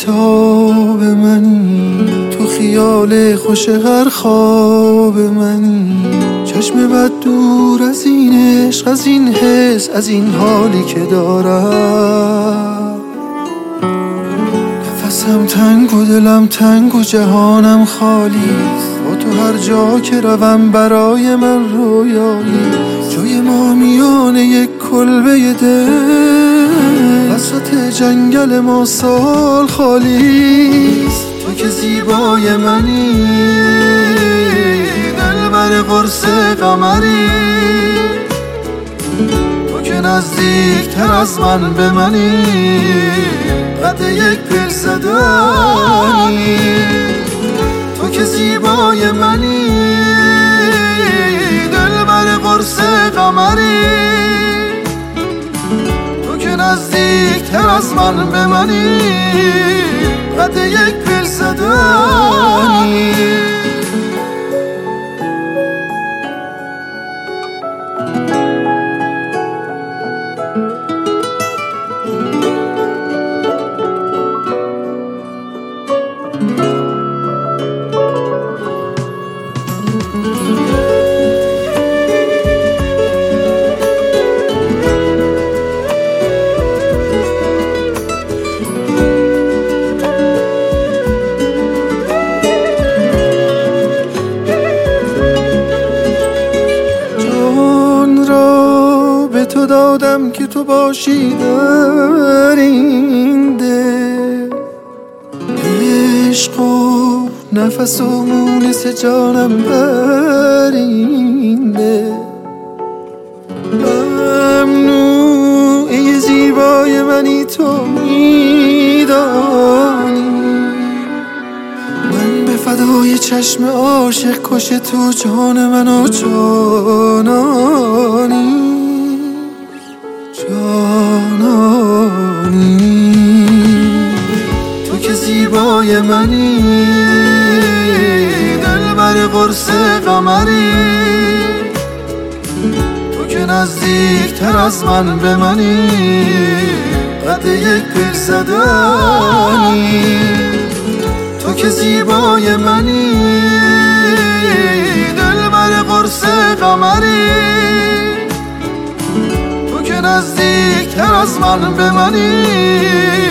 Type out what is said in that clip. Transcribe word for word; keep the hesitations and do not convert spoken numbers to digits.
بیتاب منی، تو خیال خوش هر خواب منی. چشم بد دور از این عشق، از این حس، از این حالی که دارم. نفسم تنگ و دلم تنگ و جهانم خالیست، با تو هر جا که روم برای من رویایی. جای ما میانه یک کلبه دل، وسط جنگل ما سال خالیست. تو که زیبای منی، دلبر قرص قمری. تو که نزدیک تر از من به منی، قد یک پل زدنی. تو که زیبای منی، دلبر قرص قمری. تو که نزدیک تر از من به منی، قد یک پل زدنی. تو دادم که تو باشی در این دل، عشق و نفس و مونس جانم بر این دل. ممنوعه زیبای منی، تو میدانی من به فدای چشم عاشق کش تو جان من و جانانی. جانانی تو که زیبای منی، دلبر قرص قمری. تو که نزدیک تر از من به منی، قد یک پل زدنی. تو که زیبای منی، دلبر قرص قمری. نزدیک تر از من به منی،